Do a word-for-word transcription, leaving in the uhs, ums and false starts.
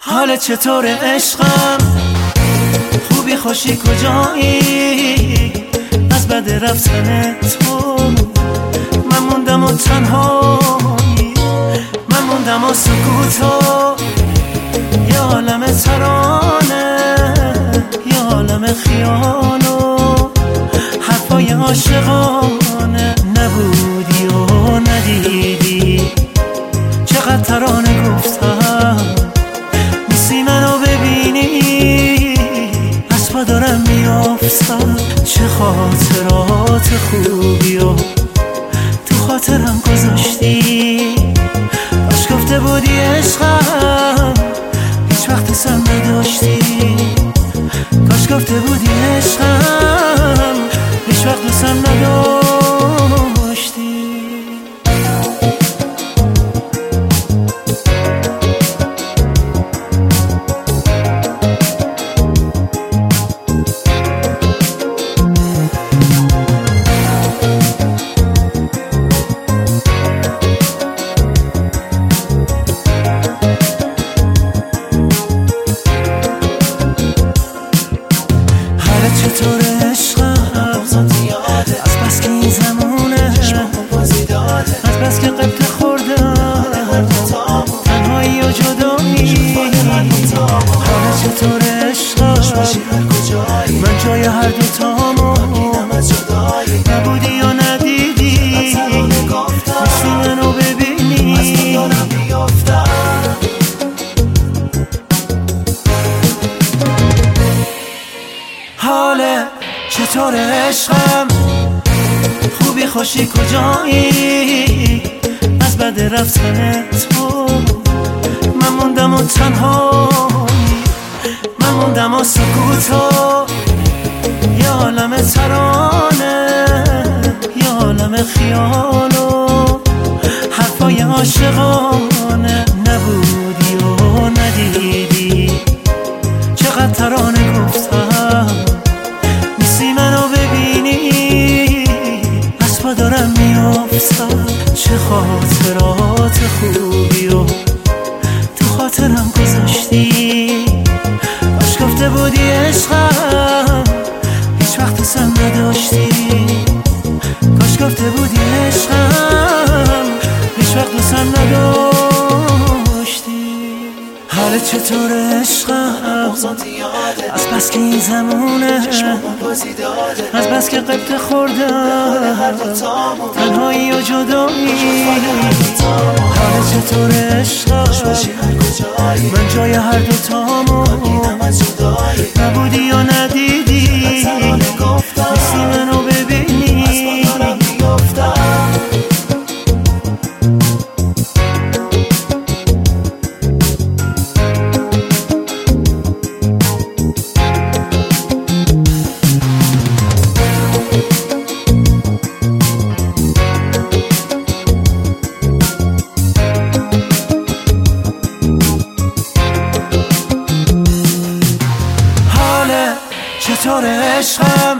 حال چطور عشقم؟ خوبی خوشی کجایی؟ از بد رفتن تو من موندم و تنهایی، من موندم و سکوتو یه عالم ترانه، یه عالم خیال و حرفای عاشقانه. نبودی و ندیدی چقدر ترانه گفتم، نیستی منو ببینی از پا دارم میافتم. چه خاطرات خوبی و تو خاطرم گذاشتی، کاش گفته بودی عشقم هیچ وقت دوستم نداشتی، کاش گفته بودی عشقم هیچ وقت دوستم نداشتی. چطور عشقم؟ از بس که این زمونه، از بس که قبط خوردم تنهایی و جدایی. حالا چطور عشقم؟ من جای هر دوتامو نبودی و ندیدی، نیستی منو ببینی. حاله چطور عشقم؟ خوبی خوشی کجایی؟ از بد رفتن تو من موندم و تنهایی، من موندم و سکوتو یه عالم ترانه، یه عالم خیال و حرفای عاشقانه. نبودی و ندیدی چقدر ترانه گفتم، نیستی منو ببینی از پا دارم میافتم. چه خاطرات خوبی و تو خاطرم گذاشتی، کاش گفته بودی عشقم هیچ وقت دوستم نداشتی، کاش گفته بودی عشقم هیچ وقت دوستم نداشتی. حال چطور عشقم؟ از بس که این زمونه، از بس که قبط خوردم تنهایی و جدایی. حال چطور عشقم؟ من جای هر دوتامو نبودی و ندیدی، نیستی منو ببینی. چطور عشقم؟